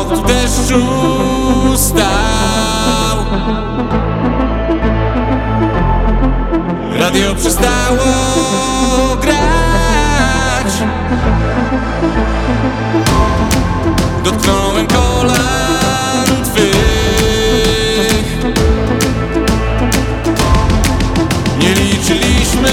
w deszczu stał. Radio przestało grać. Dotknąłem kolan twych. Nie liczyliśmy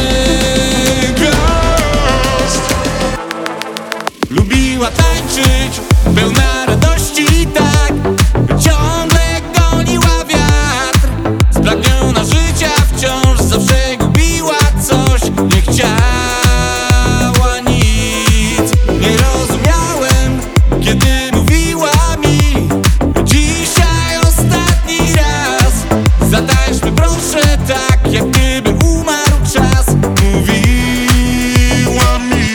gwiazd. Lubiła tańczyć, pełna radości, tak, ciągle goniła wiatr. Spragniona życia wciąż zawsze gubiła coś. Nie chciała nic. Nie rozumiałem, kiedy mówiła mi: dzisiaj ostatni raz. Zatańczmy proszę tak, jak gdyby umarł czas. Mówiła mi.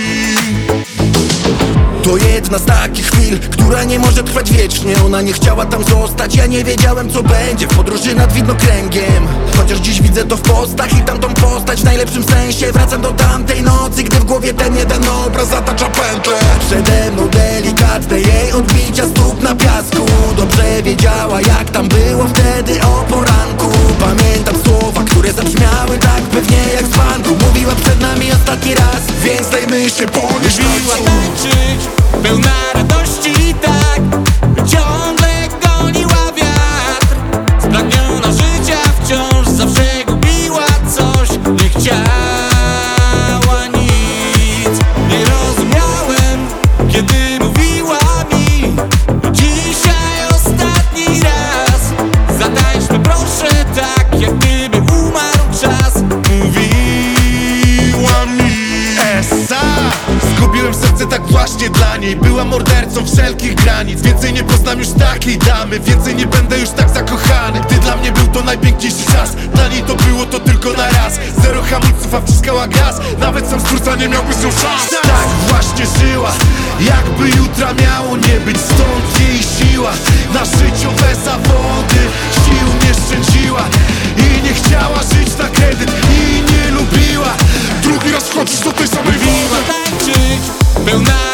To jedna z takich chwil, która nie może trwać wiecznie. Ona nie chciała tam zostać, ja nie wiedziałem co będzie w podróży nad widnokręgiem. Chociaż dziś widzę to w postach i tamtą postać w najlepszym sensie. Wracam do tamtej nocy, gdy w głowie ten jeden obraz zatacza pętlę. Przede mną delikatne jej odbicia stóp na piasku. Dobrze wiedziała jak tam było wtedy o poranku. Pamiętam słowa, które zabrzmiały tak pewnie jak z banku. Mówiła przed nami ostatni raz, więc dajmy się ponieść. Lubiła tańczyć, pełna radości, tak, ciągle goniła wiatr. Spragniona życia wciąż zawsze gubiła coś. Nie chciała nic. Nie rozumiałem, kiedy mówiła mi: dzisiaj ostatni raz. Zatańczmy proszę tak, jak gdyby umarł czas. Mówiła mi. Essa! Zgubiłem serce tak właśnie dla niej. Była mordercą wszelkich granic. Więcej nie poznam już takiej damy. Więcej nie będę już tak zakochany. Gdy dla mnie był to najpiękniejszy czas, dla niej to było to tylko na raz. Zero hamulców, a wciskała gaz. Nawet sam stwórca nie miałby z nią szans. Tak właśnie żyła, jakby jutra miało nie być. Stąd jej siła na życiowe zawody. Sił nie szczędziła i nie chciała żyć na kredyt. I nie lubiła drugi raz chodzić do tej samej wody. Lubiła tańczyć, pełna